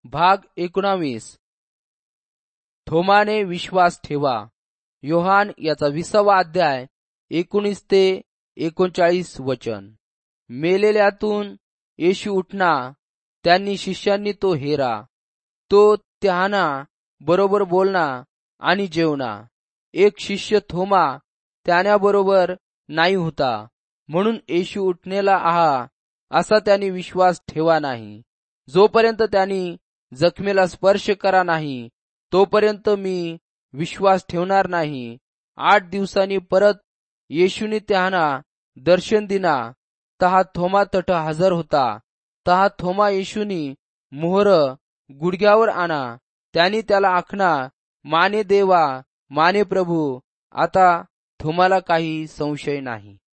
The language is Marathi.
भाग 19. थोमाने विश्वास ठेवा. योहान याचा 20वा अध्याय 19 ते 39 वचन. मेलेल्यातून येशू उठना, त्यांनी शिष्यांनी तो हेरा. तो त्याना बरोबर बोलना आणि जेवना. एक शिष्य थोमा त्याच्याबरोबर नाही होता, म्हणून येशू उठणेला आहा असा त्यांनी विश्वास ठेवा नाही. जोपर्यंत त्यांनी जखमेला स्पर्श करा नाही तोपर्यंत मी विश्वास ठेवणार नाही. 8 दिवसांनी परत येशूने त्यांना दर्शन दिना, तहा थोमा तठ हजर होता. तहा थोमा येशूनी मोहर गुडघ्यावर आणा, त्यांनी त्याला आखना, माने देवा माने प्रभू. आता थोमाला काही संशय नाही.